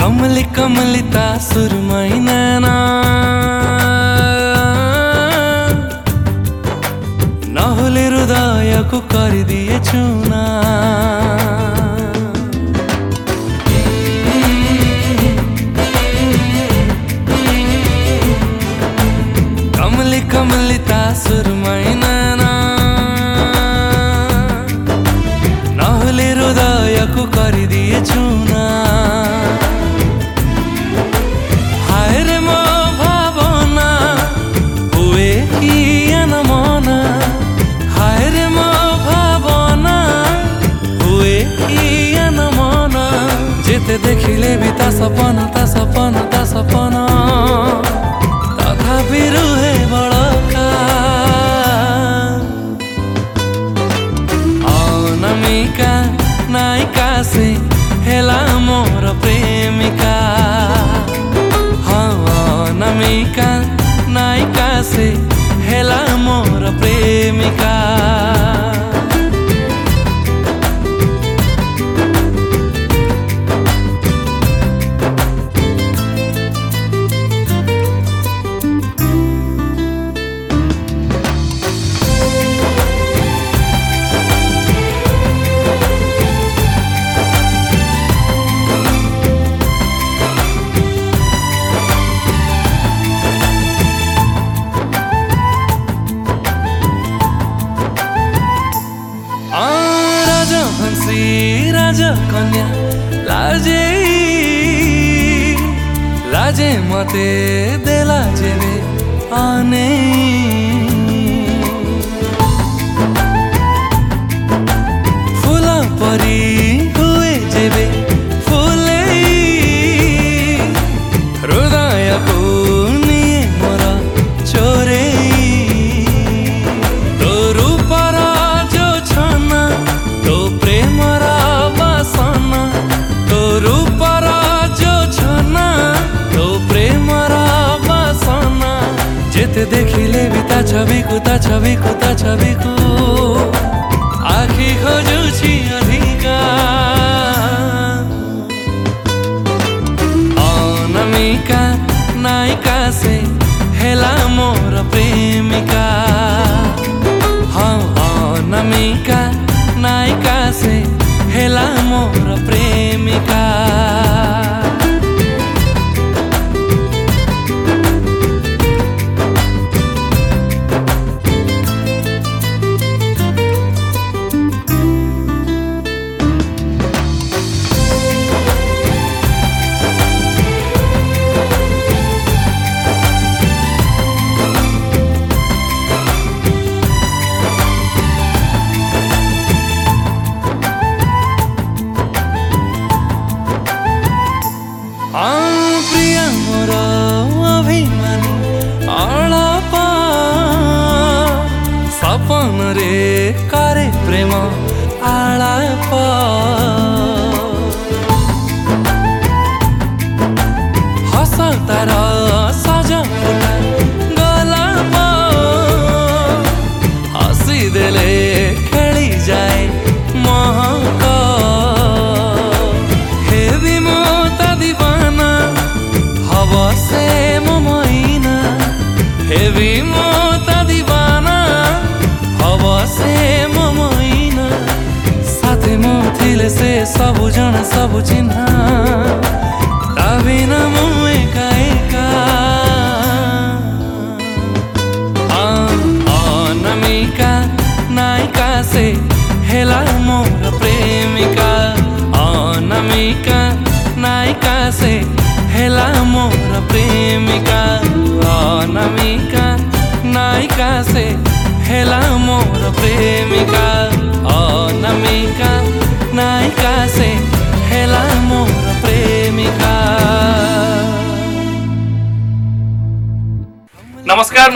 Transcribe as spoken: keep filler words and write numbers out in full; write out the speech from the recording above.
कमली कमलिता सुरमई नैना नहुले हृदयको गरिदिए चुना। कमली कमलिता सुरमई नैना नहुले हृदयको गरिदिए चुना। हाय रे मो भावना हुए कि अनमना, हाय रे मो भावना हुए कि अनमना। जेते देखिले भी ता सपना ता सपना ता सपना तथापि रुहे बड़का। अनामिका नायिका से हेला मोर प्रेमिका। हाँ अनामिका नायिका से हेला मोर प्रेमिका। राजा कन्या लाजे लाजे मते देला जेबे आने। फूला परी हुए जेबे फूले हृदय को निये मोरा चोरे। तो रूपर जो छना तो प्रेमरा तो रूपर जो छना तो प्रेमरा बासना। जेते देखिले भी ता छवि को ता छवि को ता छवि को आखि खोजुछि अधिका। अनामिका नायिका से हेला मोर प्रेमिका। हाँ अनामिका नायिका से हेला मोर प्रेमिका। प्रिया मोर अभिमानी अळपा सपन रे करे प्रेम आलाप। हस तार सज फुला गलाप हसी देले खेली जाए महक। हेबी मोता दीवाना हब से मोमैना, हेबी मोता दीवाना हब से मोमैना। साथे मो थिले से सबु जन सबु चिन्हा ता बिना मु एका एका। अनामिका नायिका से हेला मोर प्रेमिका। अनामिका नायिका से हेला मोर प्रेमिका। अनामिका नायिका से हेला मोर प्रेमिका। अनामिका नायिका से हेला मोर प्रेमिका। नमस्कार।